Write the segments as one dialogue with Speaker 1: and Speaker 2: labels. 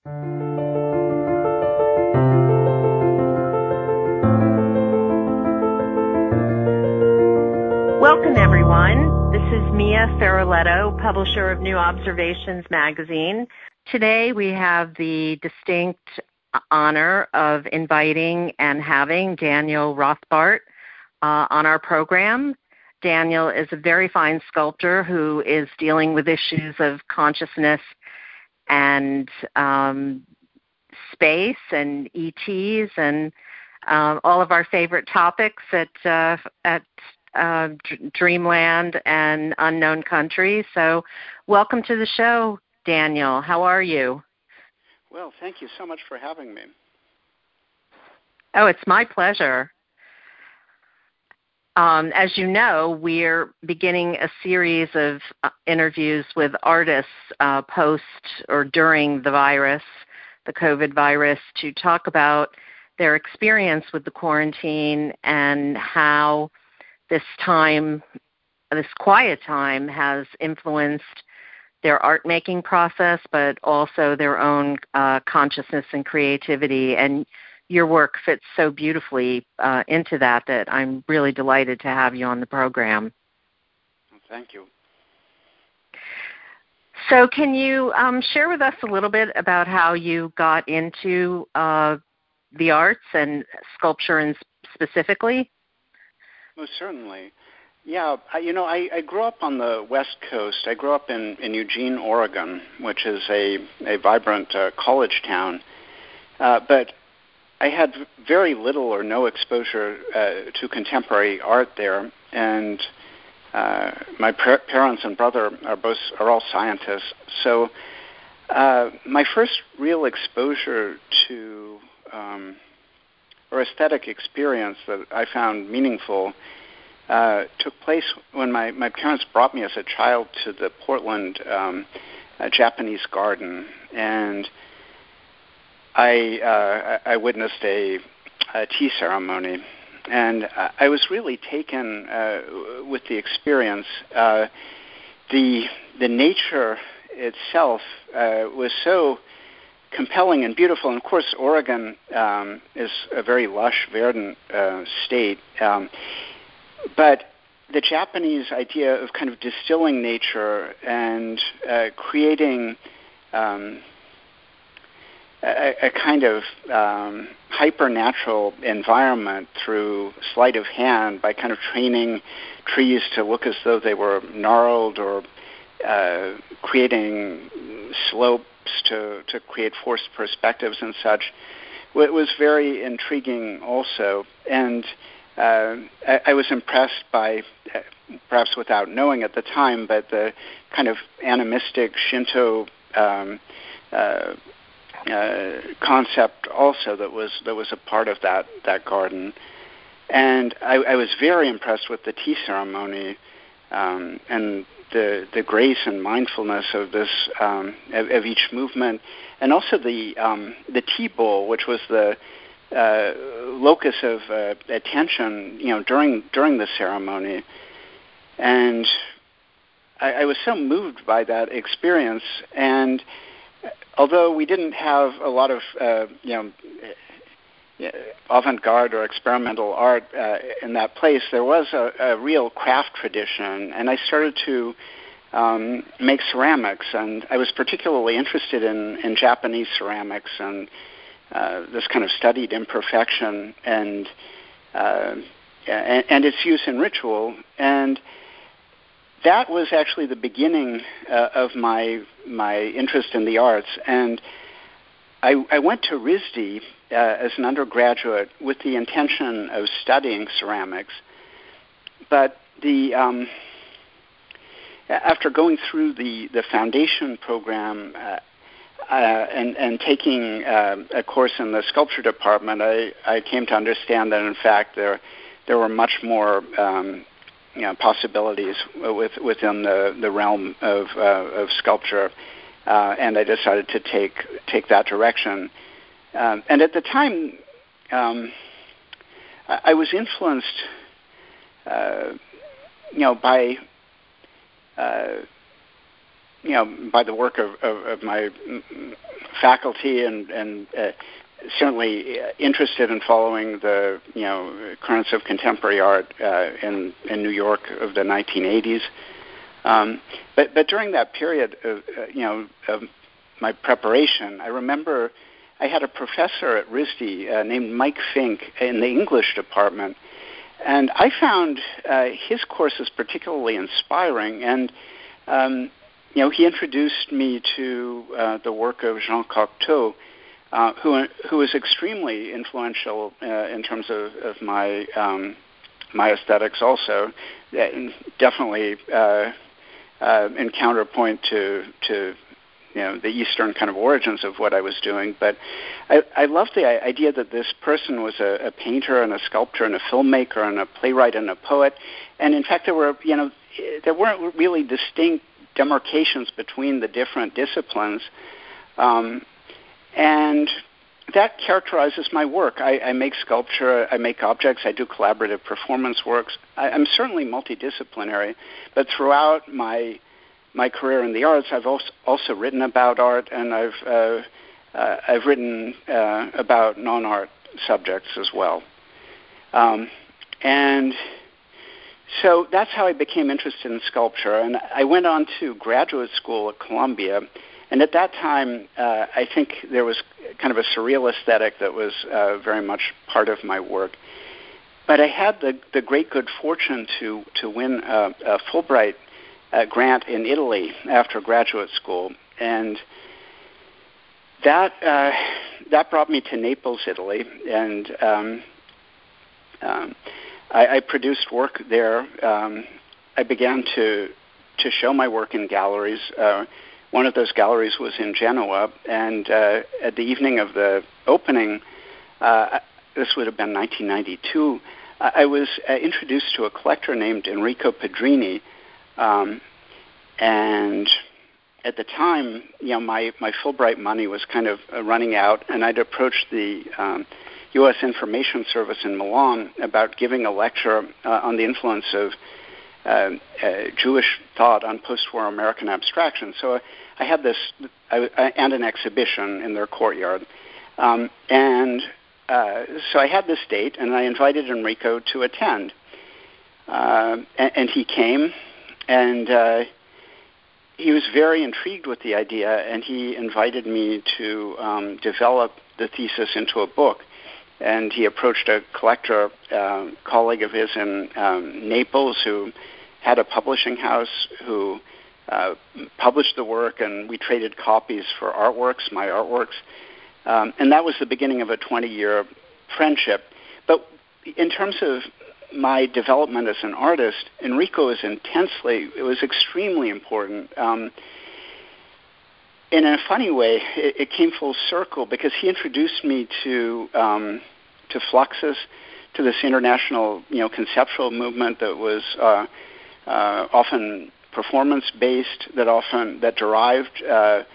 Speaker 1: Welcome, everyone. This is Mia Ferroletto, publisher of New Observations magazine. Today we have the distinct honor of inviting and having Daniel Rothbart on our program. Daniel is a very fine sculptor who is dealing with issues of consciousness and space and ETs and all of our favorite topics at Dreamland and Unknown Country. So welcome to the show, Daniel. How are you?
Speaker 2: Well, thank you so much for having me.
Speaker 1: Oh, it's my pleasure. As you know, we're beginning a series of interviews with artists post or during the virus, the COVID virus, to talk about their experience with the quarantine and how this time, this quiet time, has influenced their art-making process, but also their own consciousness and creativity. And your work fits so beautifully into that I'm really delighted to have you on the program.
Speaker 2: Thank you.
Speaker 1: So can you share with us a little bit about how you got into the arts and sculpture specifically?
Speaker 2: Most certainly. Yeah, I grew up on the West Coast. I grew up in Eugene, Oregon, which is a vibrant college town. But I had very little or no exposure to contemporary art there, and my parents and brother are all scientists. So my first real exposure to or aesthetic experience that I found meaningful took place when my parents brought me as a child to the Portland Japanese garden, and I witnessed a tea ceremony, and I was really taken with the experience. The nature itself was so compelling and beautiful, and of course Oregon is a very lush, verdant state, but the Japanese idea of kind of distilling nature and creating a kind of hyper-natural environment through sleight of hand by kind of training trees to look as though they were gnarled, or creating slopes to create forced perspectives and such. It was very intriguing also. And I was impressed by, perhaps without knowing at the time, but the kind of animistic Shinto concept also that was a part of that garden. And I was very impressed with the tea ceremony and the grace and mindfulness of this of each movement, and also the tea bowl, which was the locus of attention, during the ceremony. And I was so moved by that experience. And although we didn't have a lot of avant-garde or experimental art in that place, there was a real craft tradition, and I started to make ceramics, and I was particularly interested in Japanese ceramics and this kind of studied imperfection and its use in ritual. And that was actually the beginning of my interest in the arts. And I went to RISD as an undergraduate with the intention of studying ceramics. But after going through the foundation program and taking a course in the sculpture department, I came to understand that, in fact, there were much more possibilities within the realm of sculpture, and I decided to take that direction. And at the time, I was influenced, by by the work of my faculty and certainly interested in following the currents of contemporary art in New York of the 1980s. But during that period of my preparation, I remember I had a professor at RISD named Mike Fink in the English department, and I found his courses particularly inspiring. And he introduced me to the work of Jean Cocteau, who was extremely influential in terms of my my aesthetics also, definitely in counterpoint to the Eastern kind of origins of what I was doing. But I loved the idea that this person was a painter and a sculptor and a filmmaker and a playwright and a poet. And in fact, there weren't really distinct demarcations between the different disciplines. And that characterizes my work. I make sculpture, I make objects, I do collaborative performance works. I'm certainly multidisciplinary, but throughout my career in the arts, I've also written about art, and I've written about non-art subjects as well. And so that's how I became interested in sculpture. And I went on to graduate school at Columbia. And at that time, I think there was kind of a surreal aesthetic that was very much part of my work. But I had the great good fortune to win a Fulbright grant in Italy after graduate school. And that brought me to Naples, Italy. And I produced work there. I began to show my work in galleries. One of those galleries was in Genoa, and at the evening of the opening, this would have been 1992, I was introduced to a collector named Enrico Pedrini, and at the time, my Fulbright money was kind of running out, and I'd approached the U.S. Information Service in Milan about giving a lecture on the influence of Jewish thought on post-war American abstraction. So I had this, and an exhibition in their courtyard. So I had this date, and I invited Enrico to attend. And he came, and he was very intrigued with the idea, and he invited me to develop the thesis into a book. And he approached a collector, colleague of his in Naples, who had a publishing house, who published the work, and we traded copies for artworks, my artworks. And that was the beginning of a 20-year friendship. But in terms of my development as an artist, Enrico was extremely important. In a funny way, it came full circle because he introduced me to Fluxus, to this international, conceptual movement that was often performance-based, that derived,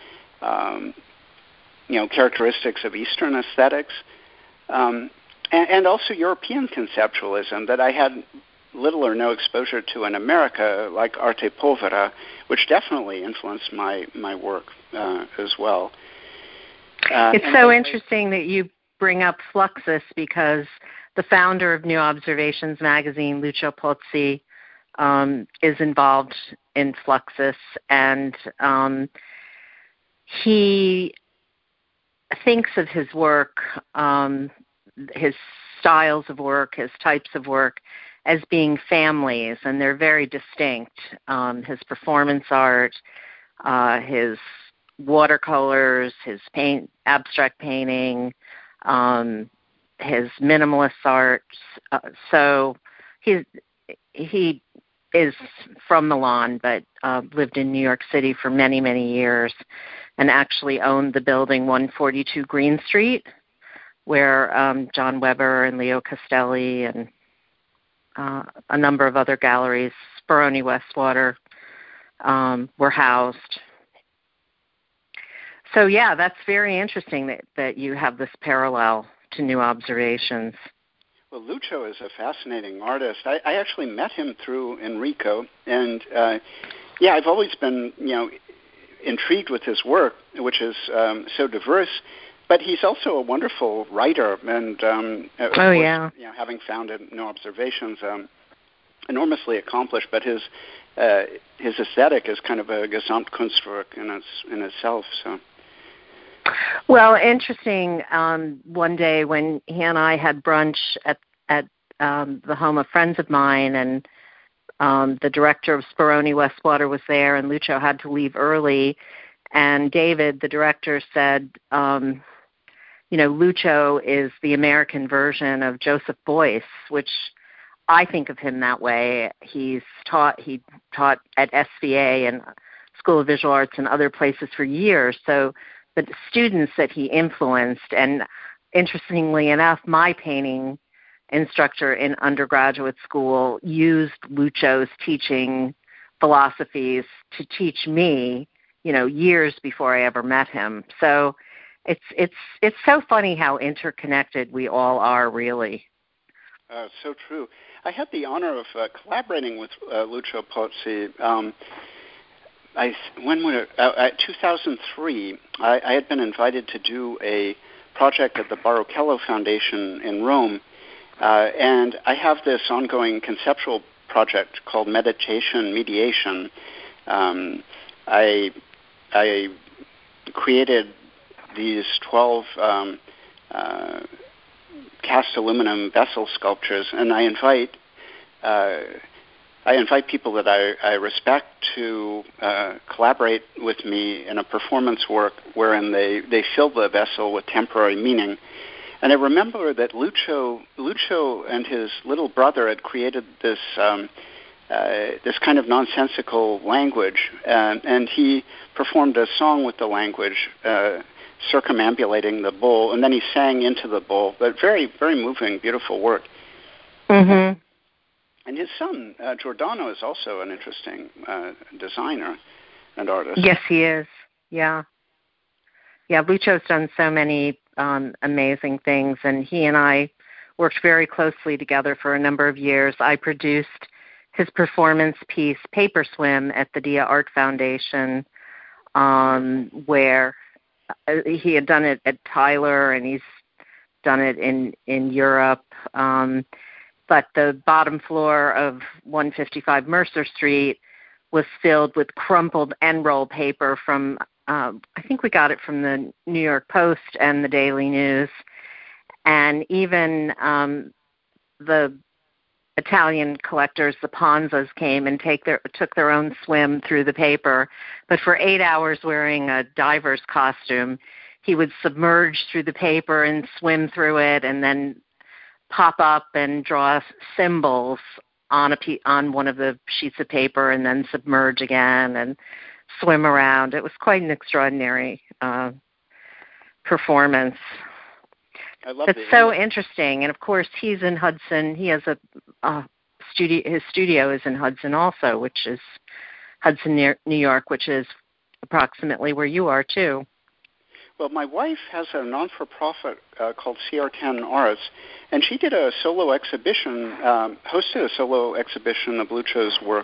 Speaker 2: characteristics of Eastern aesthetics, and also European conceptualism that I had little or no exposure to in America, like Arte Povera, which definitely influenced my work as well.
Speaker 1: It's so interesting that you bring up Fluxus, because the founder of New Observations magazine, Lucio Pozzi, is involved in Fluxus, and he thinks of his work, his styles of work, his types of work, as being families, and they're very distinct. His performance art, his watercolors, his abstract painting, his minimalist art. So he is from Milan, but lived in New York City for many, many years, and actually owned the building 142 Green Street, where John Weber and Leo Castelli and a number of other galleries, Speroni Westwater, were housed. So, yeah, that's very interesting that you have this parallel to New Observations.
Speaker 2: Well, Lucio is a fascinating artist. I actually met him through Enrico, and I've always been, intrigued with his work, which is so diverse. But he's also a wonderful writer, and of course,
Speaker 1: yeah.
Speaker 2: Having founded No Observations, enormously accomplished. But his aesthetic is kind of a Gesamtkunstwerk in itself. So.
Speaker 1: Well, interesting. One day when he and I had brunch at the home of friends of mine, and the director of Speroni Westwater was there, and Lucio had to leave early. And David, the director, said, Lucio is the American version of Joseph Beuys, which I think of him that way. He taught at SVA and School of Visual Arts and other places for years. So the students that he influenced, and interestingly enough, my painting instructor in undergraduate school used Lucio's teaching philosophies to teach me, years before I ever met him. So it's so funny how interconnected we all are, really.
Speaker 2: So true. I had the honor of collaborating with Lucio Pozzi. 2003, I had been invited to do a project at the Barochello Foundation in Rome, and I have this ongoing conceptual project called Meditation Mediation. I created these 12 cast aluminum vessel sculptures, and I invite people that I respect to collaborate with me in a performance work wherein they fill the vessel with temporary meaning. And I remember that Lucio and his little brother had created this kind of nonsensical language, and he performed a song with the language, circumambulating the bowl, and then he sang into the bowl. But very, very moving, beautiful work.
Speaker 1: Mm-hmm.
Speaker 2: And his son, Giordano, is also an interesting designer and artist.
Speaker 1: Yes, he is. Yeah. Yeah, Lucio's done so many amazing things, and he and I worked very closely together for a number of years. I produced his performance piece, Paper Swim, at the Dia Art Foundation, where he had done it at Tyler, and he's done it in Europe. But the bottom floor of 155 Mercer Street was filled with crumpled end-roll paper from, I think we got it from the New York Post and the Daily News. And even the Italian collectors, the Ponzas, came and took their own swim through the paper. But for 8 hours wearing a diver's costume, he would submerge through the paper and swim through it, and then pop up and draw symbols on one of the sheets of paper, and then submerge again and swim around. It was quite an extraordinary performance.
Speaker 2: I love
Speaker 1: it's so interesting. And of course, he's in Hudson. He has a studio. His studio is in Hudson also, which is Hudson, New York, which is approximately where you are too.
Speaker 2: Well, my wife has a non-for-profit called CR10 Arts, and she did a solo exhibition, hosted a solo exhibition of Lucio's work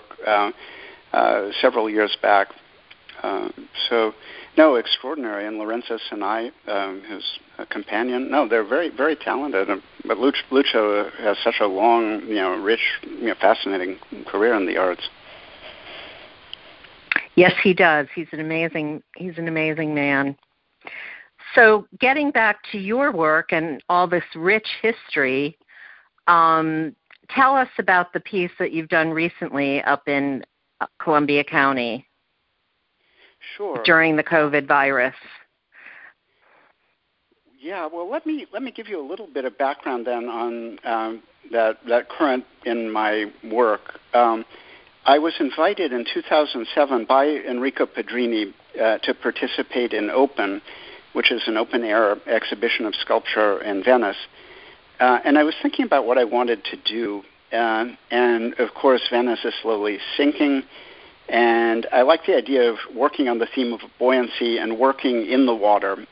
Speaker 2: several years back. Extraordinary. And Lorenzo Sinai, his companion, they're very, very talented. But Lucio has such a long, rich, fascinating career in the arts.
Speaker 1: Yes, he does. He's an amazing man. So getting back to your work and all this rich history, tell us about the piece that you've done recently up in Columbia County.
Speaker 2: Sure.
Speaker 1: During the COVID virus.
Speaker 2: Yeah, well, let me give you a little bit of background then on that current in my work. I was invited in 2007 by Enrico Pedrini to participate in Open, which is an open-air exhibition of sculpture in Venice. And I was thinking about what I wanted to do. And, of course, Venice is slowly sinking. And I like the idea of working on the theme of buoyancy and working in the water.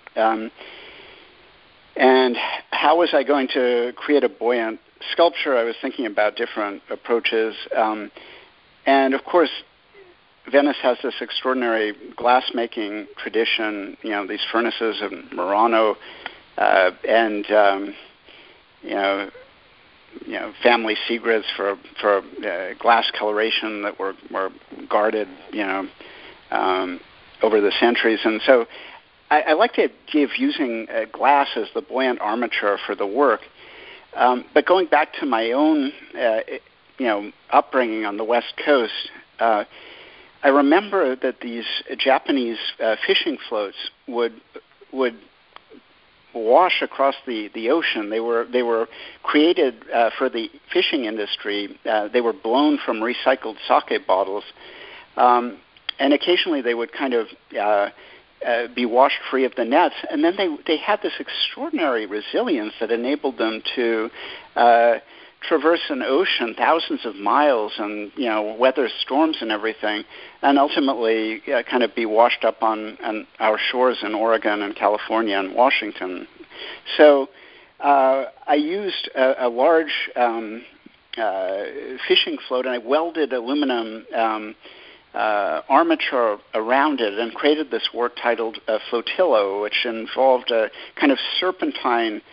Speaker 2: And how was I going to create a buoyant sculpture? I was thinking about different approaches. And, of course, Venice has this extraordinary glass-making tradition, these furnaces of Murano, and family secrets for glass coloration that were guarded, over the centuries. And so I like the idea of using glass as the buoyant armature for the work. But going back to my own, upbringing on the West Coast, I remember that these Japanese fishing floats would wash across the ocean. They were created for the fishing industry. They were blown from recycled sake bottles, and occasionally they would kind of be washed free of the nets. And then they had this extraordinary resilience that enabled them to traverse an ocean thousands of miles and weather storms and everything, and ultimately kind of be washed up on our shores in Oregon and California and Washington. So I used a large fishing float, and I welded aluminum armature around it and created this work titled Flotillo, which involved a kind of serpentine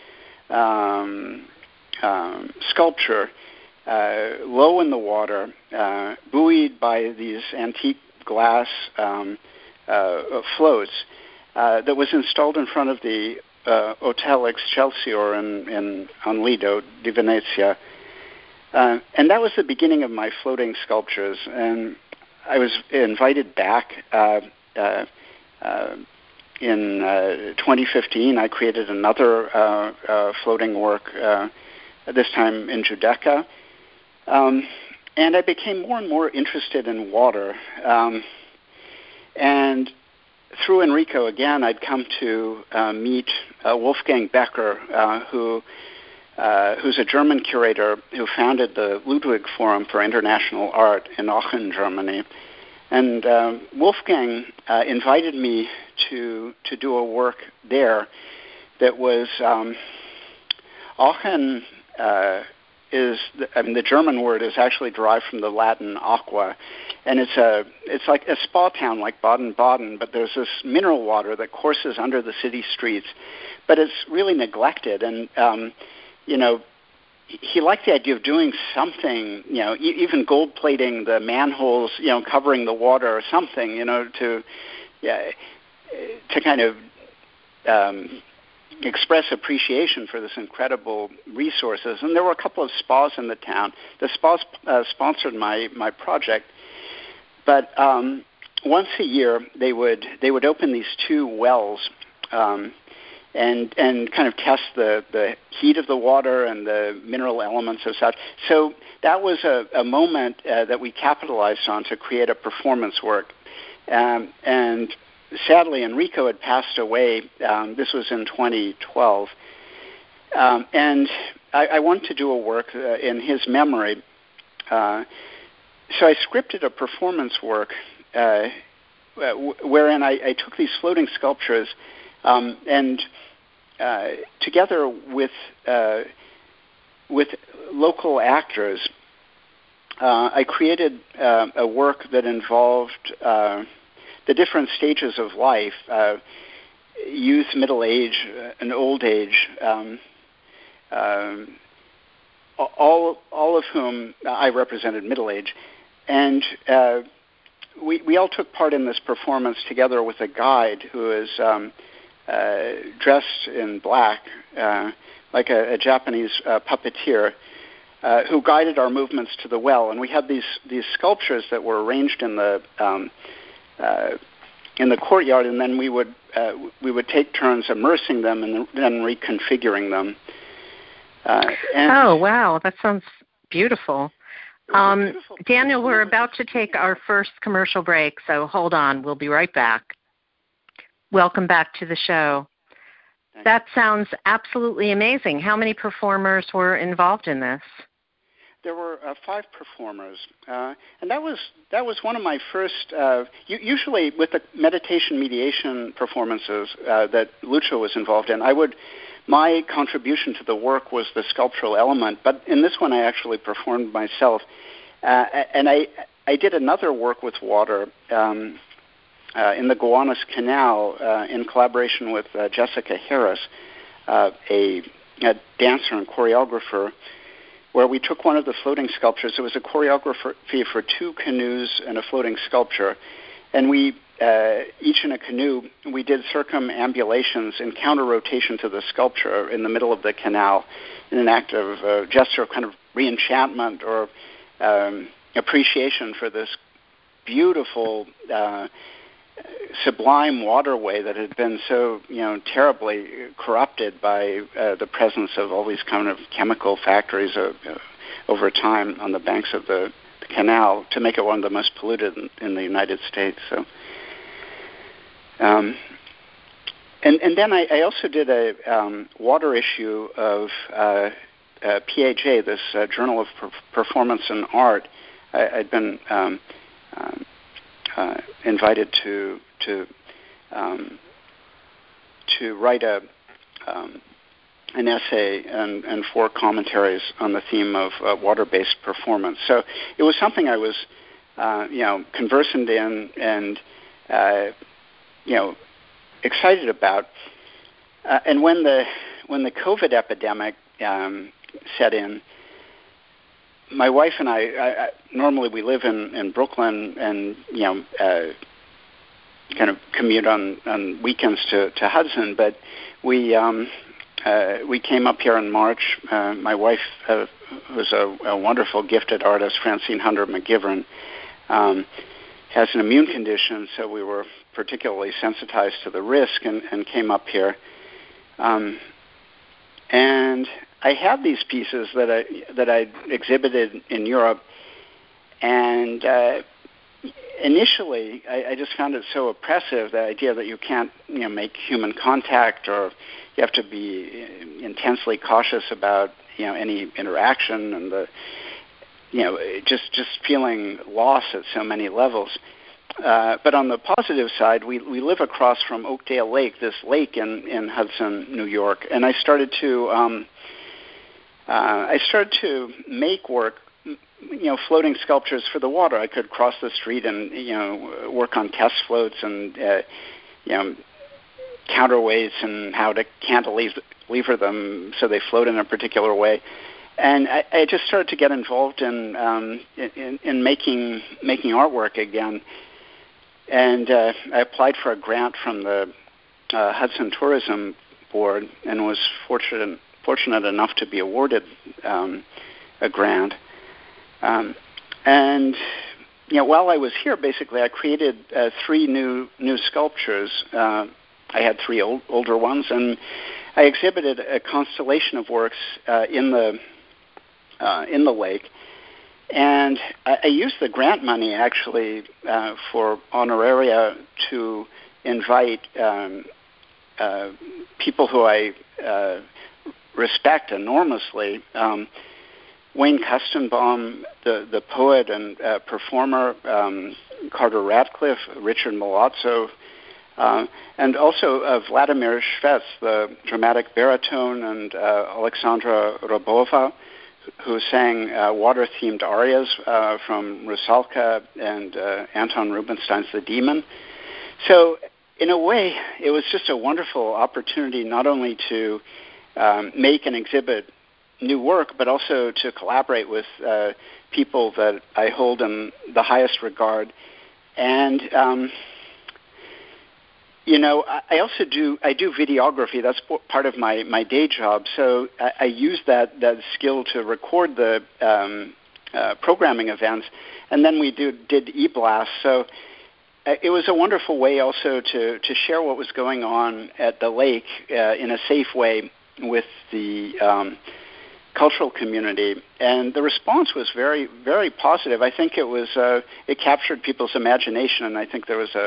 Speaker 2: sculpture low in the water, buoyed by these antique glass floats that was installed in front of the Hotel Excelsior on Lido di Venezia. And that was the beginning of my floating sculptures. And I was invited back in 2015. I created another floating work, this time in Giudecca. And I became more and more interested in water. And through Enrico, again, I'd come to meet Wolfgang Becker, who's a German curator who founded the Ludwig Forum for International Art in Aachen, Germany. And Wolfgang invited me to do a work there that was Aachen is the German word is actually derived from the Latin aqua, and it's like a spa town like Baden-Baden, but there's this mineral water that courses under the city streets, but it's really neglected. And he liked the idea of doing something, even gold plating the manholes, covering the water or something, to kind of express appreciation for this incredible resources. And there were a couple of spas in the town. The spas sponsored my project, but once a year they would open these two wells and kind of test the heat of the water and the mineral elements and such. So that was a moment that we capitalized on to create a performance work. And sadly, Enrico had passed away. This was in 2012. And I wanted to do a work in his memory. So I scripted a performance work wherein I took these floating sculptures and together with local actors, I created a work that involved the different stages of life, youth, middle age, and old age, all of whom I represented middle age. And we all took part in this performance together with a guide who is dressed in black, like a Japanese puppeteer, who guided our movements to the well. And we had these sculptures that were arranged in the courtyard, and then we would take turns immersing them and then reconfiguring them.
Speaker 1: Oh, wow, that sounds beautiful. Daniel, we're about to take our first commercial break, so hold on. We'll be right back. Welcome back to the show. That sounds absolutely amazing. How many performers were involved in this?
Speaker 2: There were 5 performers, and that was one of my first. Usually, with the meditation mediation performances that Lucio was involved in, my contribution to the work was the sculptural element. But in this one, I actually performed myself, and I I did another work with water in the Gowanus Canal in collaboration with Jessica Harris, a dancer and choreographer, where we took one of the floating sculptures. It was a choreography for 2 canoes and a floating sculpture, and we each in a canoe, we did circumambulations in counter-rotation to the sculpture in the middle of the canal in an act of gesture of kind of re-enchantment or appreciation for this beautiful, sublime waterway that had been so, terribly corrupted by the presence of all these kind of chemical factories over time on the banks of the canal to make it one of the most polluted in the United States. So. And then I also did a water issue of PAJ, this Journal of Performance and Art. I'd been invited to write an essay and 4 commentaries on the theme of water-based performance. So it was something I was, conversant in and excited about. And when the COVID epidemic set in, my wife and I normally we live in Brooklyn and kind of commute on weekends to Hudson, but we came up here in March. My wife, who's a wonderful gifted artist, Francine Hunter McGivern, has an immune condition, so we were particularly sensitized to the risk and came up here. And I had these pieces that I exhibited in Europe, and initially I just found it so oppressive, the idea that you can't make human contact, or you have to be intensely cautious about any interaction, and the just feeling loss at so many levels. But on the positive side, we live across from Oakdale Lake, this lake in Hudson, New York, and I started to make work, floating sculptures for the water. I could cross the street and work on test floats and counterweights and how to cantilever them so they float in a particular way. And I just started to get involved in making artwork again. And I applied for a grant from the Hudson Tourism Board and was fortunate enough to be awarded a grant. And while I was here, basically, I created 3 new sculptures. I had 3 older ones, and I exhibited a constellation of works in the lake. And I used the grant money, actually, for honoraria to invite people who I respect enormously. Wayne Kustenbaum, the poet and performer, Carter Radcliffe, Richard Malazzo, and also Vladimir Shvets, the dramatic baritone, and Alexandra Robova, who sang water-themed arias from Rusalka and Anton Rubinstein's The Demon. So, in a way, it was just a wonderful opportunity not only to make and exhibit new work, but also to collaborate with people that I hold in the highest regard. And I also do videography. That's part of my day job. So I use that skill to record the programming events, and then we did e-blasts. So it was a wonderful way also to share what was going on at the lake in a safe way with the cultural community, and the response was very, very positive. I think it captured people's imagination, and I think there was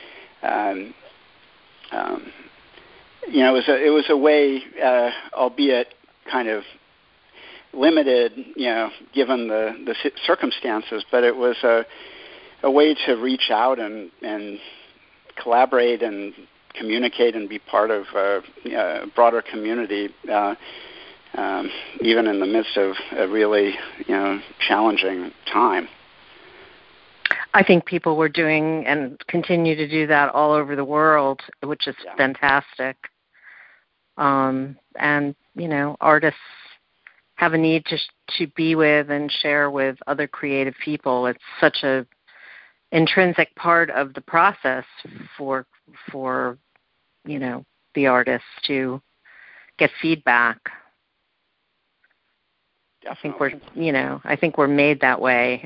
Speaker 2: it was a way, albeit kind of limited, given the circumstances, but it was a way to reach out and collaborate and communicate and be part of a broader community, even in the midst of a really challenging time.
Speaker 1: I think people were doing and continue to do that all over the world, which is fantastic. And, artists have a need to be with and share with other creative people. It's such a intrinsic part of the process for the artists to get feedback.
Speaker 2: Definitely.
Speaker 1: I think we're made that way.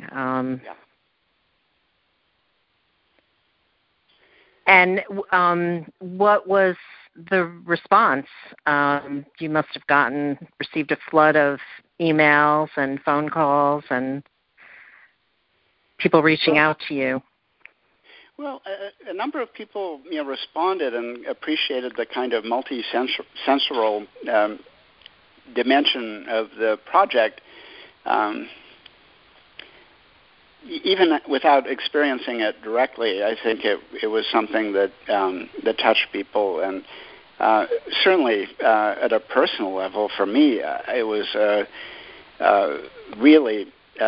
Speaker 1: And what was the response? You must have received a flood of emails and phone calls and people reaching out to you.
Speaker 2: Well, a number of people responded and appreciated the kind of multi-sensorial dimension of the project. Even without experiencing it directly, I think it was something that touched people, and certainly at a personal level for me, it was really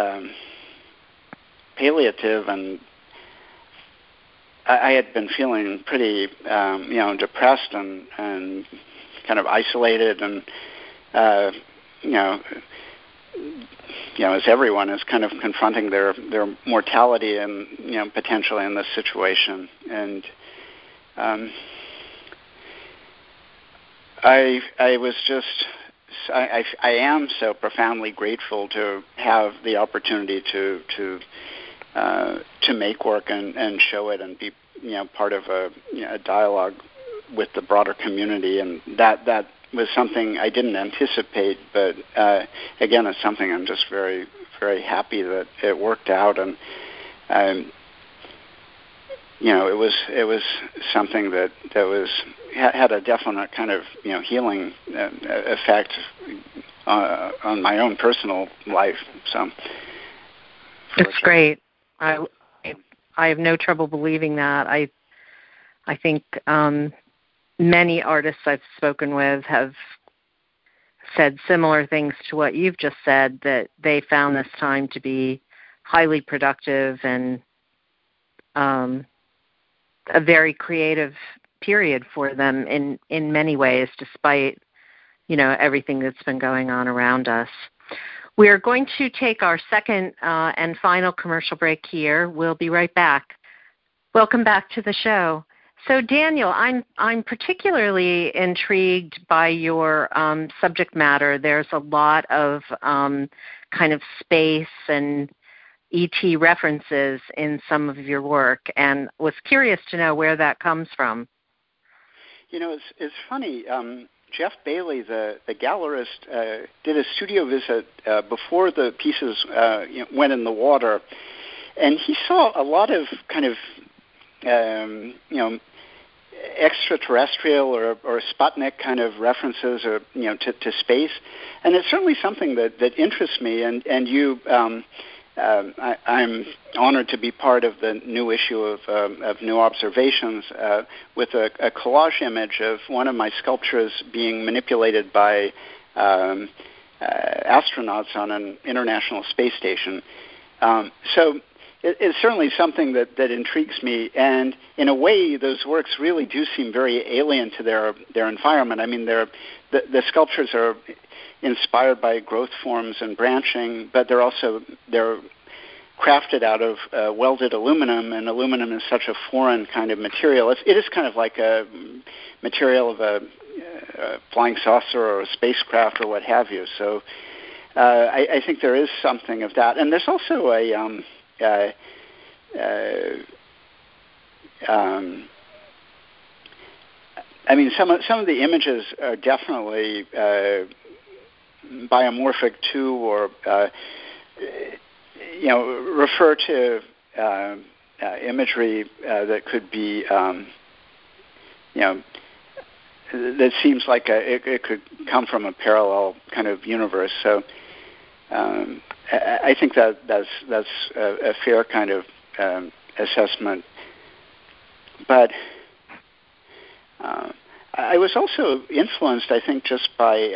Speaker 2: palliative, and I had been feeling pretty depressed and kind of isolated, and as everyone is kind of confronting their mortality and potentially in this situation, and I am so profoundly grateful to have the opportunity to make work and show it and be part of a dialogue with the broader community, and that was something I didn't anticipate, but again, it's something I'm just very, very happy that it worked out, and it was something that had a definite kind of healing effect on my own personal life. So
Speaker 1: it's great. I have no trouble believing that. I think many artists I've spoken with have said similar things to what you've just said, that they found this time to be highly productive and a very creative period for them in many ways, despite everything that's been going on around us. We're going to take our second and final commercial break here. We'll be right back. Welcome back to the show. So, Daniel, I'm particularly intrigued by your subject matter. There's a lot of kind of space and ET references in some of your work, and was curious to know where that comes from.
Speaker 2: It's funny. Jeff Bailey, the gallerist, did a studio visit before the pieces went in the water, and he saw a lot of kind of extraterrestrial or Sputnik kind of references or to space, and it's certainly something that interests me. And you, I'm honored to be part of the new issue of New Observations with a collage image of one of my sculptures being manipulated by astronauts on an international space station. So it's certainly something that intrigues me, and in a way, those works really do seem very alien to their environment. I mean, the sculptures are inspired by growth forms and branching, but they're crafted out of welded aluminum, and aluminum is such a foreign kind of material. It is kind of like a material of a flying saucer or a spacecraft or what have you. So I think there is something of that, and there's also I mean, some of the images are definitely biomorphic to, or refer to imagery that could be, that seems like it could come from a parallel kind of universe. So I think that's a fair kind of assessment. But I was also influenced, I think, just by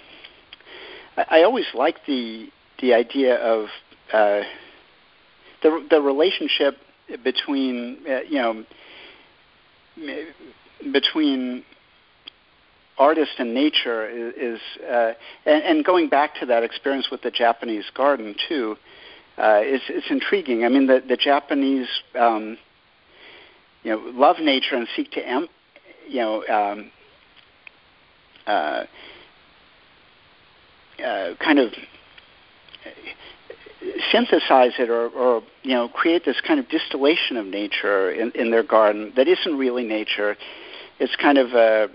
Speaker 2: I always liked the idea of the relationship between between artist and nature is and going back to that experience with the Japanese garden too, is intriguing. I mean, the Japanese love nature and seek to kind of synthesize it or create this kind of distillation of nature in their garden that isn't really nature. It's kind of a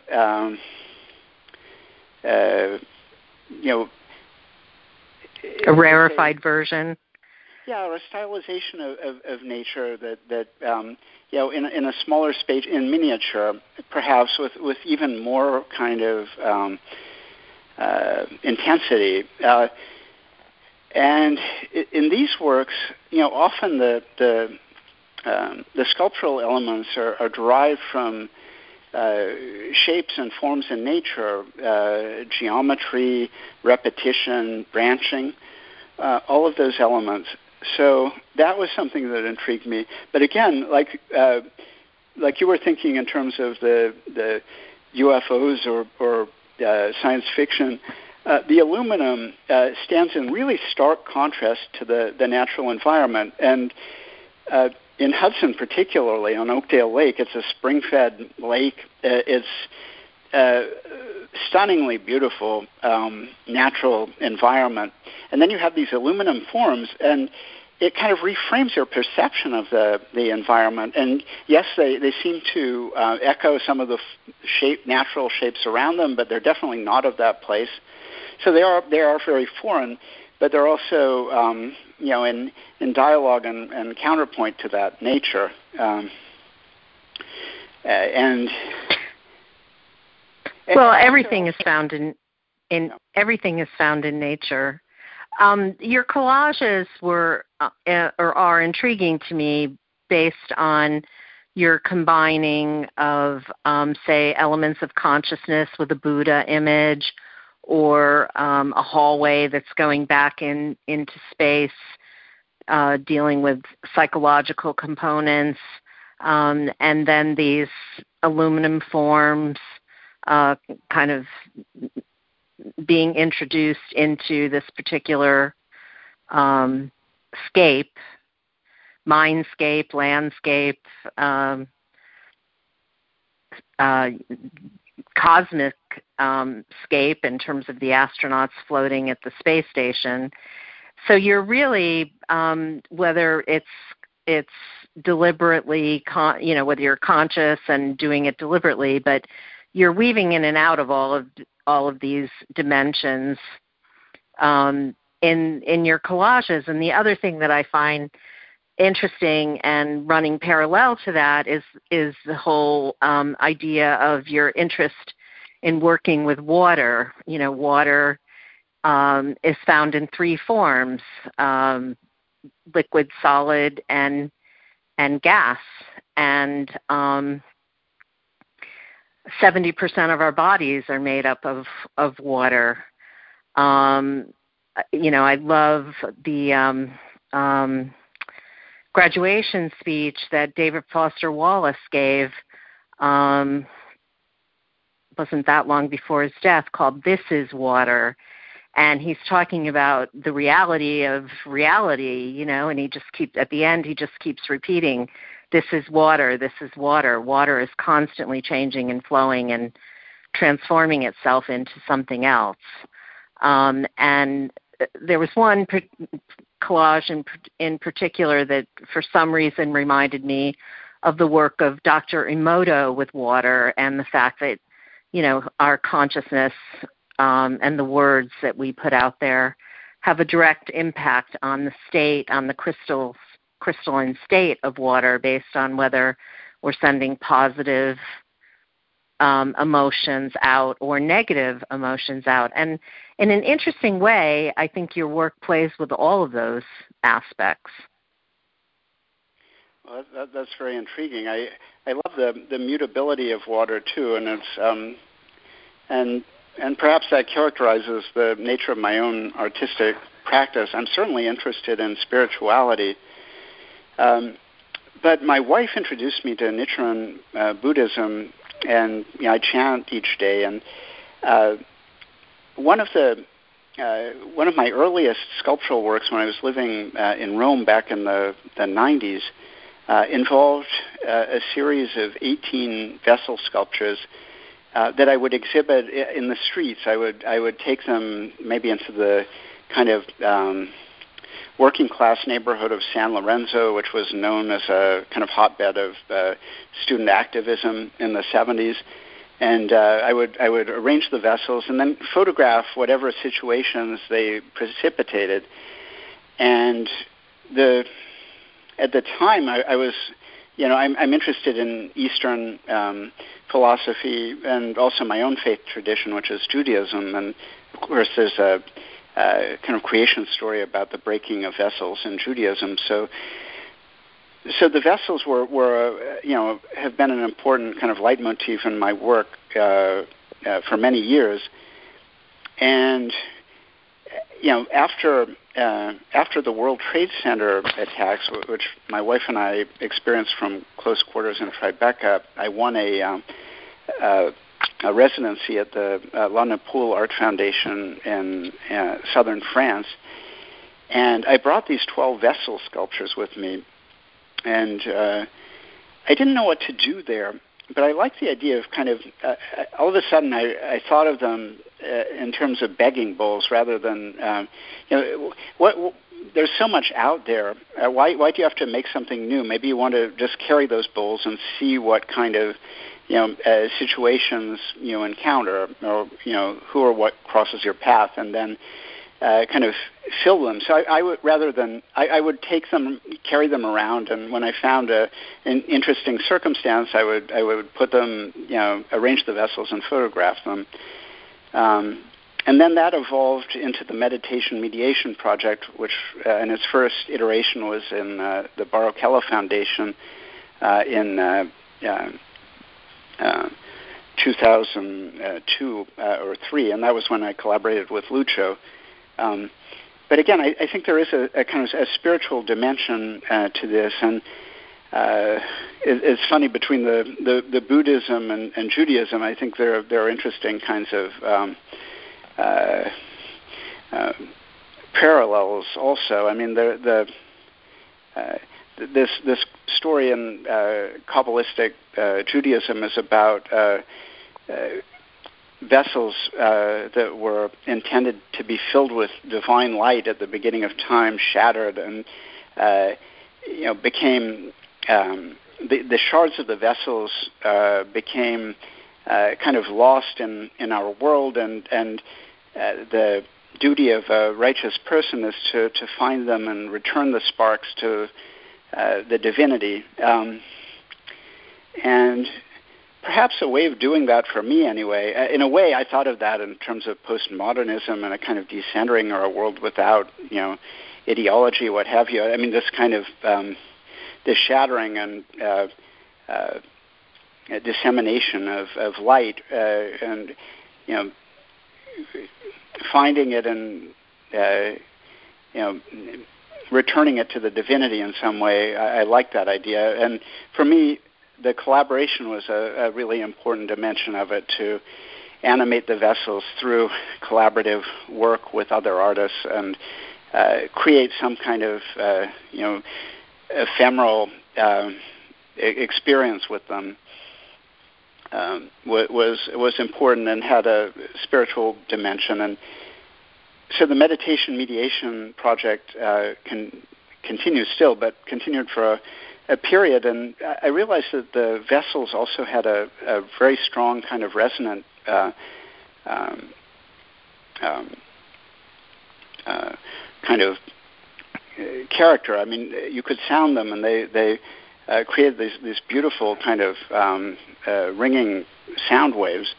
Speaker 1: rarefied version.
Speaker 2: Yeah, or a stylization of nature that in a smaller space, in miniature, perhaps with even more kind of intensity. And in these works, often the sculptural elements are derived from shapes and forms in nature, geometry, repetition, branching, all of those elements. So that was something that intrigued me. But again, like you were thinking in terms of the UFOs or science fiction, the aluminum stands in really stark contrast to the natural environment. And in Hudson particularly, on Oakdale Lake, it's a spring-fed lake. It's stunningly beautiful natural environment. And then you have these aluminum forms, and it kind of reframes your perception of the environment. And yes, they seem to echo some of the natural shapes around them, but they're definitely not of that place. So they are very foreign, but they're also in dialogue and counterpoint to that nature.
Speaker 1: Everything is found in everything is found in nature. Your collages were or are intriguing to me based on your combining of, say, elements of consciousness with a Buddha image, or a hallway that's going back into space, dealing with psychological components, and then these aluminum forms kind of being introduced into this particular mindscape, landscape, cosmic scape in terms of the astronauts floating at the space station. So you're really, whether it's deliberately, whether you're conscious and doing it deliberately, but you're weaving in and out of all of these dimensions in your collages. And the other thing that I find interesting and running parallel to that is the whole idea of your interest in working with water. Water is found in three forms: liquid, solid, and gas. And 70% of our bodies are made up of water. I love the graduation speech that David Foster Wallace gave, wasn't that long before his death, called "This is Water." And he's talking about the reality of reality, and he just keeps repeating, "This is water, this is water." Water is constantly changing and flowing and transforming itself into something else. And there was one collage in particular that for some reason reminded me of the work of Dr. Emoto with water, and the fact that, our consciousness and the words that we put out there have a direct impact on the state, on the crystalline state of water, based on whether we're sending positive emotions out or negative emotions out. And in an interesting way, I think your work plays with all of those aspects.
Speaker 2: Well, that's very intriguing. I love the mutability of water too, and it's and perhaps that characterizes the nature of my own artistic practice. I'm certainly interested in spirituality, but my wife introduced me to Nichiren Buddhism, and I chant each day. And one of my earliest sculptural works when I was living in Rome back in the 90s involved a series of 18 vessel sculptures that I would exhibit in the streets. I would take them maybe into the kind of working class neighborhood of San Lorenzo, which was known as a kind of hotbed of student activism in the 70s. And I would arrange the vessels and then photograph whatever situations they precipitated. And at the time, I was, I'm interested in Eastern philosophy and also my own faith tradition, which is Judaism. And of course, there's a kind of creation story about the breaking of vessels in Judaism. So the vessels were have been an important kind of leitmotif in my work for many years. And after the World Trade Center attacks, which my wife and I experienced from close quarters in Tribeca, I won a residency at the La Napoule Art Foundation in southern France, and I brought these 12 vessel sculptures with me. And I didn't know what to do there, but I liked the idea of kind of, all of a sudden I thought of them in terms of begging bowls rather than, there's so much out there. Why do you have to make something new? Maybe you want to just carry those bowls and see what kind of, situations you encounter, or, who or what crosses your path, and then kind of fill them. So I would, rather than, I would take them, carry them around, and when I found an interesting circumstance, I would put them, arrange the vessels and photograph them. And then that evolved into the Meditation Mediation Project, which in its first iteration was in the Baruch-Hella Foundation in 2002 or 3, and that was when I collaborated with Lucho. But again, I think there is a kind of a spiritual dimension to this, and it's funny, between the Buddhism and Judaism, I think there are interesting kinds of parallels also. I mean, this story in Kabbalistic Judaism is about vessels that were intended to be filled with divine light at the beginning of time shattered and became the shards of the vessels became kind of lost in our world, and the duty of a righteous person is to find them and return the sparks to the divinity. And perhaps a way of doing that for me anyway, in a way I thought of that in terms of postmodernism and a kind of decentering our world without, ideology, what have you. I mean, this kind of, this shattering and dissemination of light and, finding it and, returning it to the divinity in some way. I like that idea. And for me, the collaboration was a really important dimension of it, to animate the vessels through collaborative work with other artists and create some kind of, ephemeral experience with them. Was important and had a spiritual dimension. And so the Meditation Mediation Project continues still, but continued for a period, and I realized that the vessels also had a very strong kind of resonant kind of character. I mean, you could sound them, and they created these beautiful kind of ringing sound waves.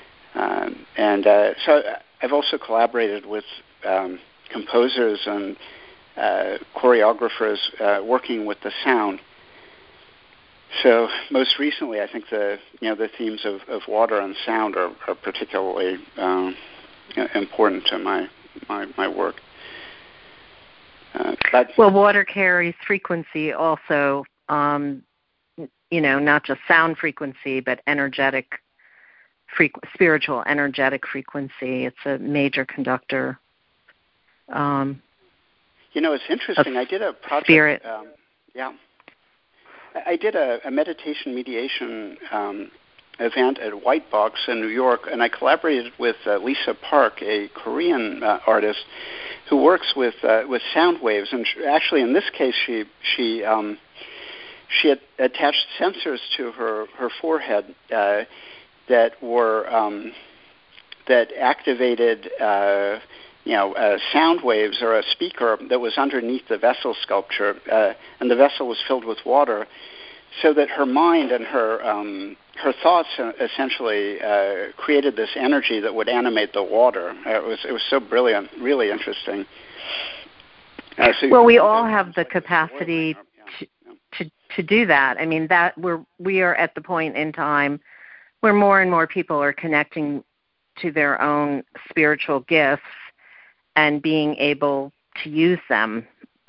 Speaker 2: So I've also collaborated with composers and choreographers working with the sound. So most recently, I think the themes of water and sound are particularly important to my work.
Speaker 1: Well, water carries frequency also not just sound frequency, but spiritual energetic frequency. It's a major conductor.
Speaker 2: It's interesting. I did a project.
Speaker 1: Spirit.
Speaker 2: I did a meditation mediation event at White Box in New York, and I collaborated with Lisa Park, a Korean artist who works with sound waves. And actually, in this case, she had attached sensors to her forehead that activated sound waves, or a speaker that was underneath the vessel sculpture, and the vessel was filled with water, so that her mind and her thoughts essentially created this energy that would animate the water. It was so brilliant, really interesting.
Speaker 1: Well, we all have the capacity to do that. I mean, that we are at the point in time where more and more people are connecting to their own spiritual gifts and being able to use them.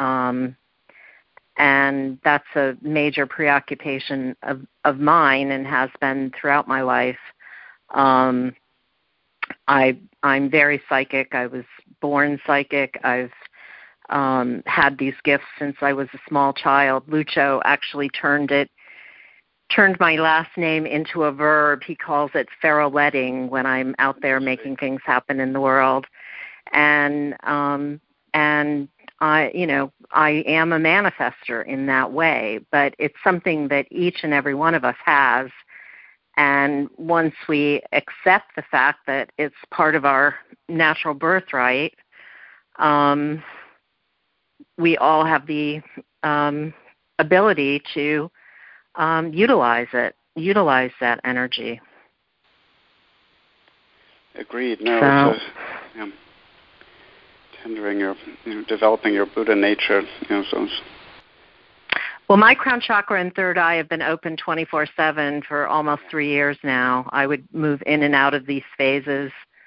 Speaker 1: And that's a major preoccupation of mine and has been throughout my life. I'm very psychic. I was born psychic. I've had these gifts since I was a small child. Lucho actually turned my last name into a verb. He calls it ferroletting when I'm out there making things happen in the world. And I am a manifester in that way, but it's something that each and every one of us has. And once we accept the fact that it's part of our natural birthright, we all have the ability to utilize that energy.
Speaker 2: Agreed. No, it's developing your Buddha nature.
Speaker 1: Well, my crown chakra and third eye have been open 24/7 for almost 3 years now. I would move in and out of these phases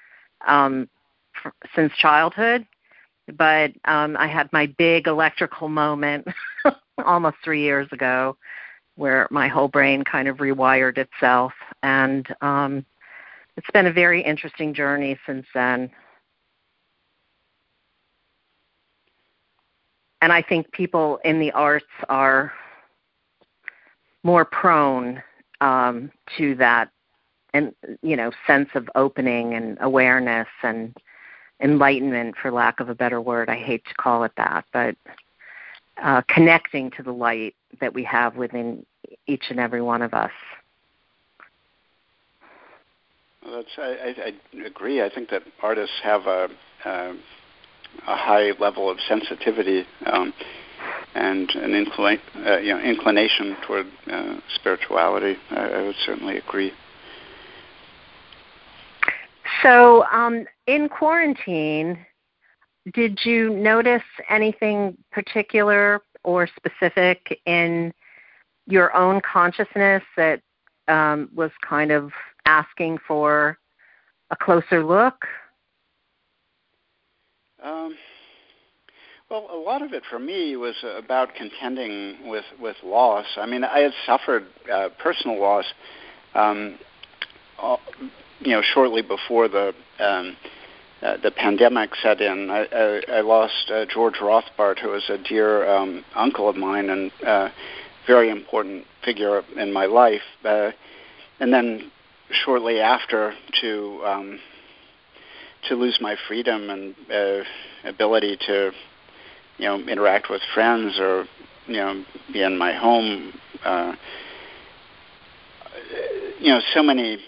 Speaker 1: since childhood, but I had my big electrical moment almost 3 years ago where my whole brain kind of rewired itself, and it's been a very interesting journey since then. And I think people in the arts are more prone to that, and sense of opening and awareness and enlightenment, for lack of a better word. I hate to call it that, but connecting to the light that we have within each and every one of us.
Speaker 2: Well, I agree. I think that artists have a high level of sensitivity and an inclination toward spirituality. I would certainly agree.
Speaker 1: So in quarantine, did you notice anything particular or specific in your own consciousness that was kind of asking for a closer look?
Speaker 2: Well, a lot of it for me was about contending with loss. I mean, I had suffered personal loss, shortly before the pandemic set in. I lost George Rothbard, who was a dear uncle of mine and very important figure in my life. And then shortly after, to lose my freedom and ability to, interact with friends or, be in my home. So many,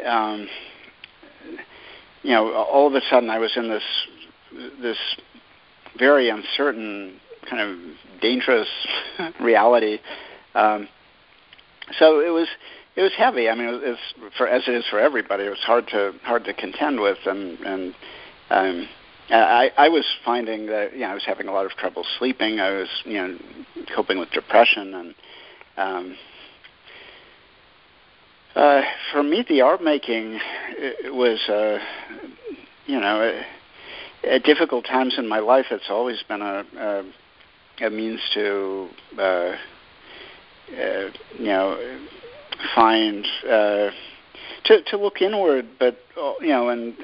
Speaker 2: all of a sudden I was in this very uncertain, kind of dangerous reality. So it was heavy. I mean, as it is for everybody, it was hard to contend with, and I was finding that I was having a lot of trouble sleeping. I was coping with depression, and for me, the art making was at difficult times in my life. It's always been a means to you know, find to look inward, but you know, and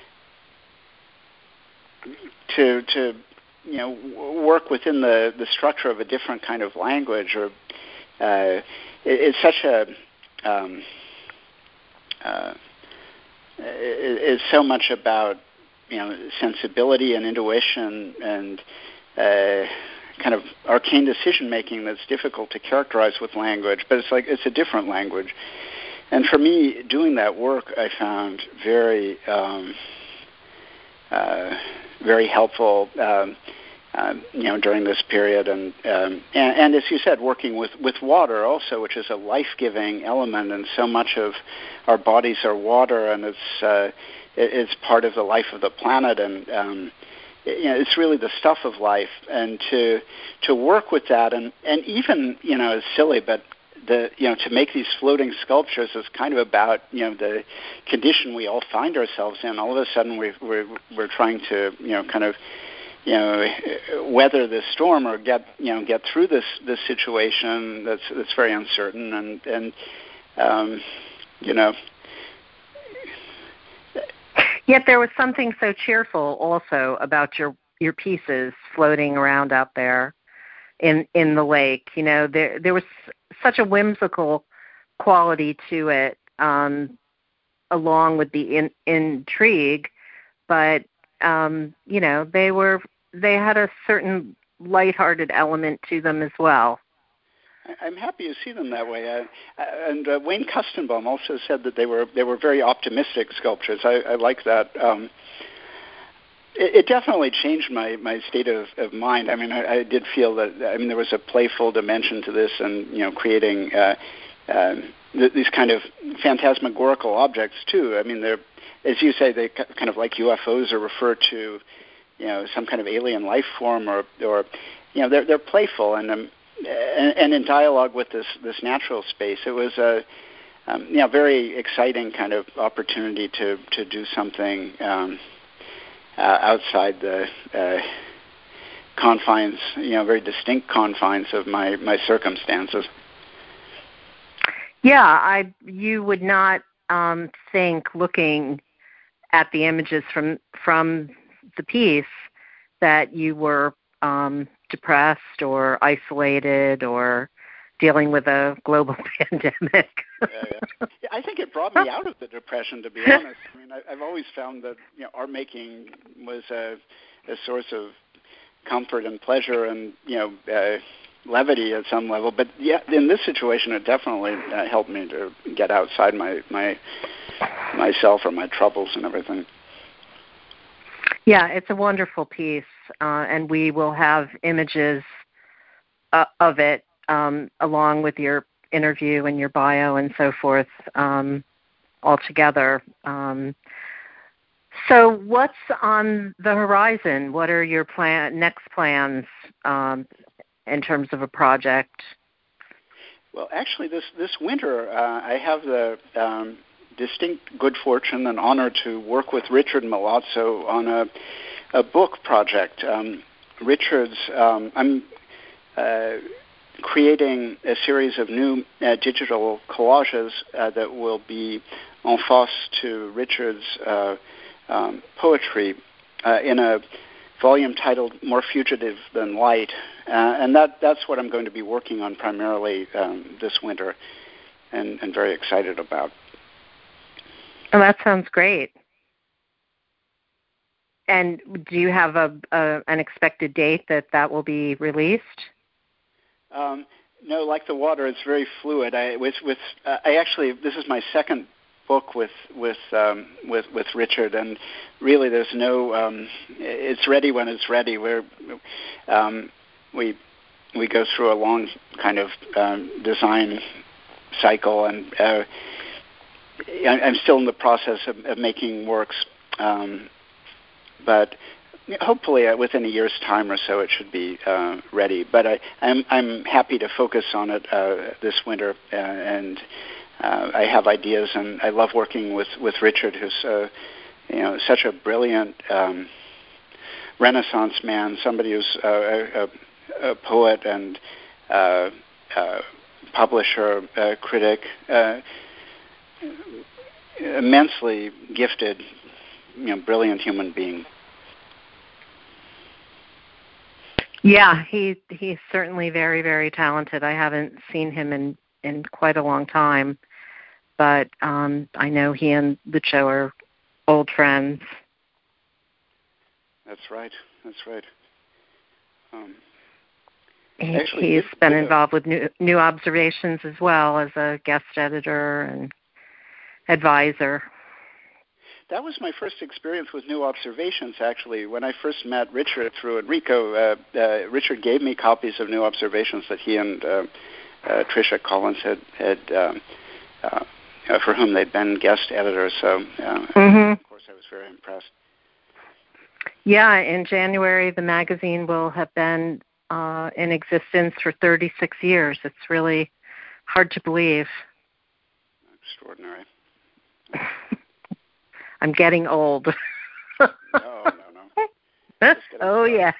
Speaker 2: to you know, work within the structure of a different kind of language, or it's such a it's so much about, you know, sensibility and intuition and kind of arcane decision making that's difficult to characterize with language, but it's like it's a different language. And for me, doing that work, I found very very helpful, you know, during this period, and as you said, working with water also, which is a life-giving element, and so much of our bodies are water, and it's part of the life of the planet, and you know, it's really the stuff of life, and to work with that, and even, you know, it's silly, but you know, to make these floating sculptures is kind of about, you know, the condition we all find ourselves in. All of a sudden, we're trying to, you know, kind of, you know, weather this storm or get through this situation that's very uncertain, and you know.
Speaker 1: Yet there was something so cheerful also about your pieces floating around out there in the lake. You know, there was such a whimsical quality to it, along with the intrigue, but you know, they had a certain lighthearted element to them as well.
Speaker 2: I'm happy to see them that way. And Wayne Kustenbaum also said that they were very optimistic sculptures. I like that. It definitely changed my state of mind. I mean, I did feel that, I mean, there was a playful dimension to this, and, you know, creating these kind of phantasmagorical objects too. I mean, they're, as you say, they kind of like UFOs or refer to, you know, some kind of alien life form, or you know, they're playful and in dialogue with this natural space. It was a you know, very exciting kind of opportunity to do something outside the confines, you know, very distinct confines of my circumstances.
Speaker 1: Yeah, you would not think, looking at the images from the piece, that you were depressed or isolated or dealing with a global pandemic.
Speaker 2: Yeah. I think it brought me out of the depression, to be honest. I mean, I've always found that, you know, art making was a source of comfort and pleasure and, you know, levity at some level. But yeah, in this situation, it definitely helped me to get outside myself or my troubles and everything.
Speaker 1: Yeah, it's a wonderful piece, and we will have images of it along with your interview and your bio and so forth all together. So what's on the horizon? What are your next plans in terms of a project?
Speaker 2: Well, actually, this winter, I have the distinct good fortune and honor to work with Richard Milazzo on a book project. Richard's, I'm creating a series of new digital collages that will be en face to Richard's poetry in a volume titled More Fugitive Than Light. And that's what I'm going to be working on primarily this winter, and very excited about.
Speaker 1: Oh, that sounds great. And do you have an expected date that will be released?
Speaker 2: No, like the water, it's very fluid. I actually, this is my second book with Richard, and really, there's no. It's ready when it's ready. We go through a long kind of design cycle, and I'm still in the process of making works, but hopefully within a year's time or so it should be ready. But I'm happy to focus on it this winter, and I have ideas, and I love working with Richard, who's you know, such a brilliant Renaissance man, somebody who's a poet and publisher, critic, immensely gifted, brilliant human being.
Speaker 1: Yeah, he's certainly very, very talented. I haven't seen him in quite a long time, but I know he and Lucio are old friends.
Speaker 2: That's right.
Speaker 1: He's been involved with New Observations as well as a guest editor and advisor.
Speaker 2: That was my first experience with New Observations, actually. When I first met Richard through Enrico, Richard gave me copies of New Observations that he and Tricia Collins had for whom they'd been guest editors. So, of course, I was very impressed.
Speaker 1: Yeah, in January, the magazine will have been in existence for 36 years. It's really hard to believe.
Speaker 2: Extraordinary.
Speaker 1: I'm getting old.
Speaker 2: No.
Speaker 1: Oh, yes.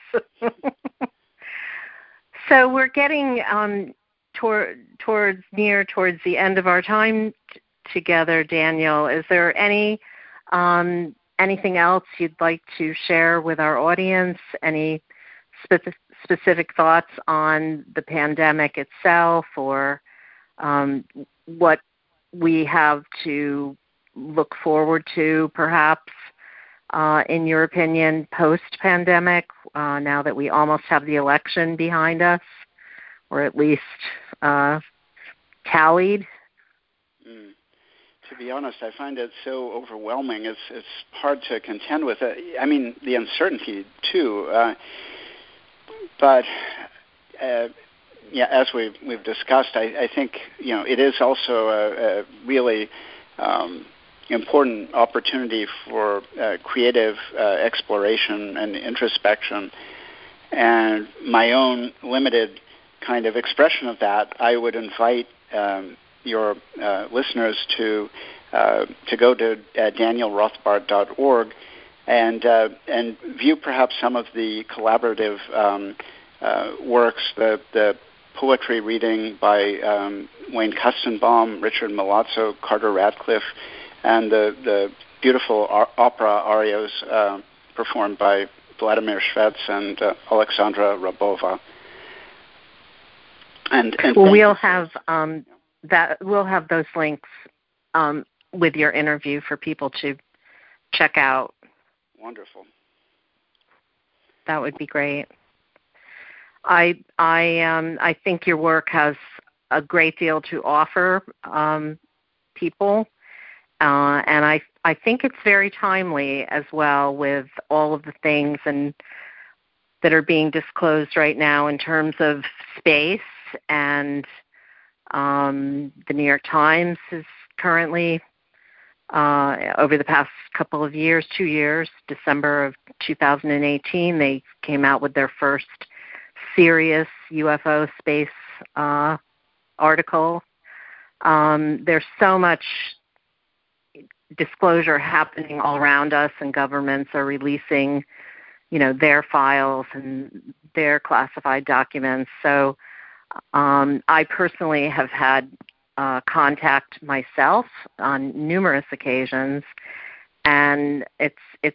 Speaker 1: So we're getting towards the end of our time together, Daniel. Is there anything else you'd like to share with our audience? Any specific thoughts on the pandemic itself, or what we have to look forward to, perhaps, in your opinion, post-pandemic, now that we almost have the election behind us, or at least tallied?
Speaker 2: To be honest, I find it so overwhelming. It's hard to contend with it. I mean, the uncertainty, too. But as we've discussed, I think it is also a really important opportunity for creative exploration and introspection. And my own limited kind of expression of that, I would invite your listeners to go to danielrothbard.org and view perhaps some of the collaborative works, the poetry reading by Wayne Kustenbaum, Richard Milazzo, Carter Radcliffe, and the beautiful opera arias performed by Vladimir Shvets and Alexandra Rabova. And
Speaker 1: we'll have we'll have those links with your interview for people to check out.
Speaker 2: Wonderful.
Speaker 1: That would be great. I think your work has a great deal to offer people, and I think it's very timely as well, with all of the things that are being disclosed right now in terms of space. And the New York Times is currently, over the past couple of years, 2 years, December of 2018, they came out with their first serious UFO space article. There's so much disclosure happening all around us, and governments are releasing, their files and their classified documents. So I personally have had contact myself on numerous occasions, and it's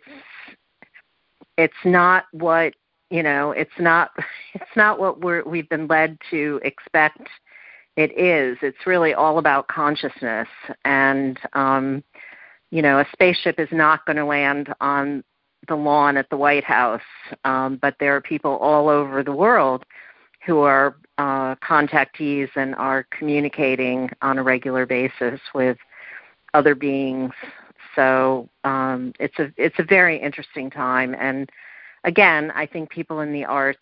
Speaker 1: not what it's not what we've been led to expect. It is. It's really all about consciousness, and a spaceship is not going to land on the lawn at the White House, but there are people all over the world who are contactees and are communicating on a regular basis with other beings. So it's a very interesting time. And again, I think people in the arts,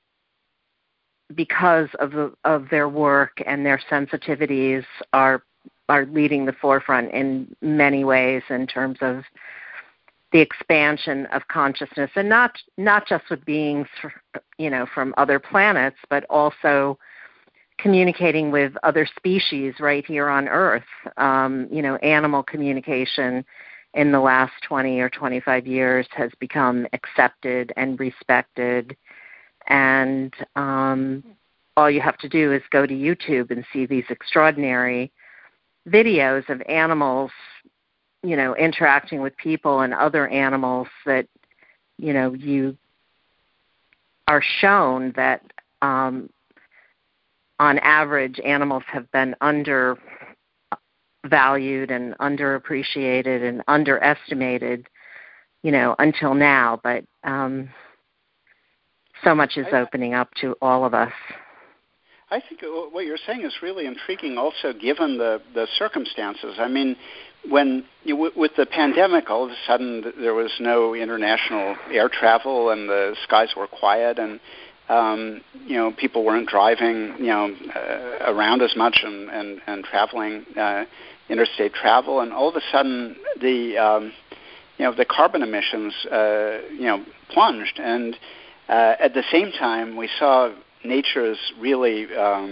Speaker 1: because of their work and their sensitivities, are leading the forefront in many ways in terms of the expansion of consciousness, and not just with beings, from other planets, but also communicating with other species right here on Earth. Animal communication in the last 20 or 25 years has become accepted and respected, and all you have to do is go to YouTube and see these extraordinary videos of animals, interacting with people and other animals that, you are shown that on average animals have been undervalued and underappreciated and underestimated, until now. But so much is opening up to all of us.
Speaker 2: I think what you're saying is really intriguing also given the circumstances. I mean, when with the pandemic, all of a sudden there was no international air travel and the skies were quiet and, people weren't driving, around as much and traveling, interstate travel. And all of a sudden the carbon emissions, plunged. And at the same time, we saw nature's really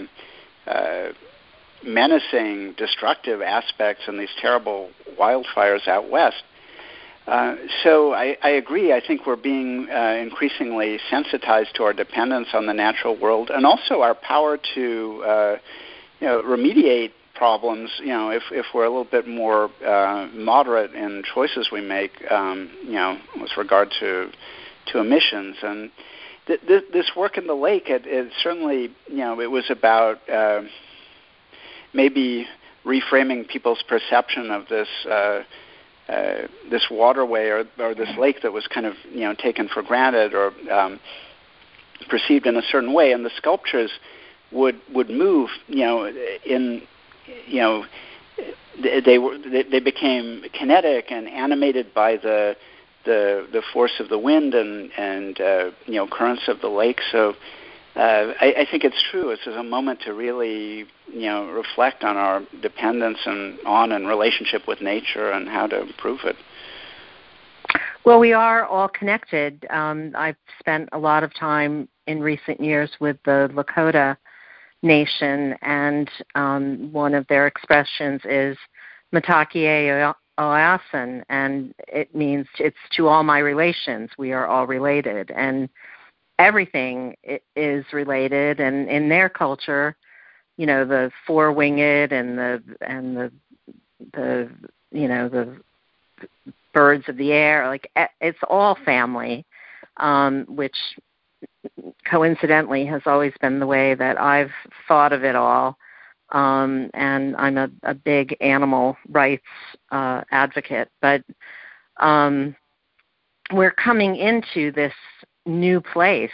Speaker 2: menacing, destructive aspects in these terrible wildfires out west. So I agree. I think we're being increasingly sensitized to our dependence on the natural world and also our power to remediate problems, if we're a little bit more moderate in choices we make, with regard to emissions. And this work in the lake, it certainly, it was about maybe reframing people's perception of this waterway or this lake that was kind of, taken for granted or perceived in a certain way. And the sculptures would move, they became kinetic and animated by the force of the wind and currents of the lake. So I think it's true. This is a moment to really reflect on our dependence and relationship with nature and how to improve it.
Speaker 1: Well, we are all connected. I've spent a lot of time in recent years with the Lakota Nation, and one of their expressions is Mitakuye Oyasin, and it means it's to all my relations. We are all related, and everything is related. And in their culture, the four-winged and the birds of the air, like it's all family, which coincidentally has always been the way that I've thought of it all. And I'm a big animal rights advocate. But we're coming into this new place.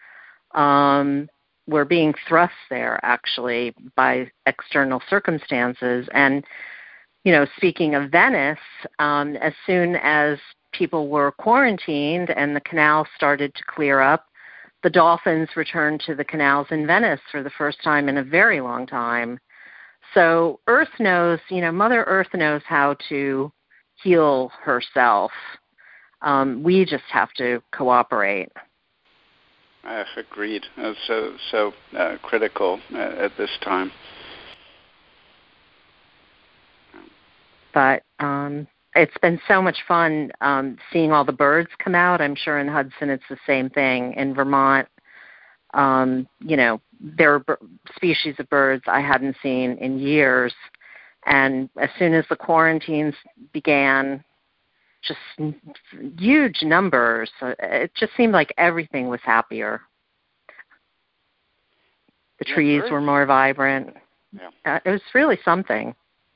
Speaker 1: We're being thrust there, actually, by external circumstances. And, speaking of Venice, as soon as people were quarantined and the canals started to clear up, the dolphins returned to the canals in Venice for the first time in a very long time. So Earth knows, Mother Earth knows how to heal herself. We just have to cooperate.
Speaker 2: Agreed. So critical at this time.
Speaker 1: But it's been so much fun seeing all the birds come out. I'm sure in Hudson it's the same thing. In Vermont, there are species of birds I hadn't seen in years. And as soon as the quarantines began, just huge numbers. It just seemed like everything was happier. The trees were more vibrant. Yeah. It was really something.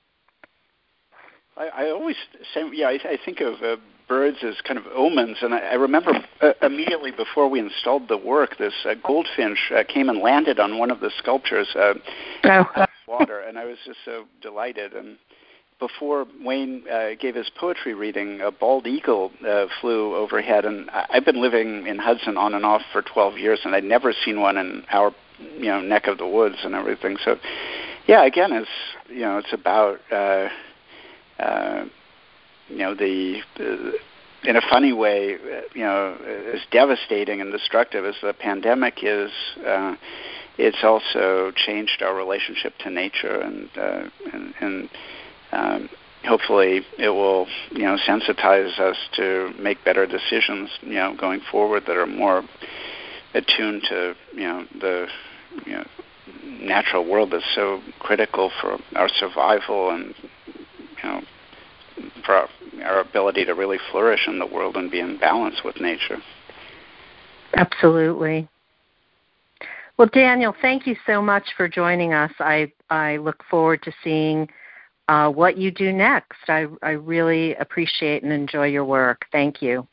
Speaker 2: I always say, I think of birds as kind of omens, and I remember immediately before we installed the work, this goldfinch came and landed on one of the sculptures in water, and I was just so delighted. And before Wayne gave his poetry reading, a bald eagle flew overhead, and I've been living in Hudson on and off for 12 years, and I'd never seen one in our neck of the woods and everything. So, again, it's about in a funny way, as devastating and destructive as the pandemic is, it's also changed our relationship to nature, and hopefully it will, sensitize us to make better decisions, going forward that are more attuned to, natural world that's so critical for our survival and, for our ability to really flourish in the world and be in balance with nature.
Speaker 1: Absolutely. Well, Daniel, thank you so much for joining us. I look forward to seeing what you do next. I really appreciate and enjoy your work. Thank you.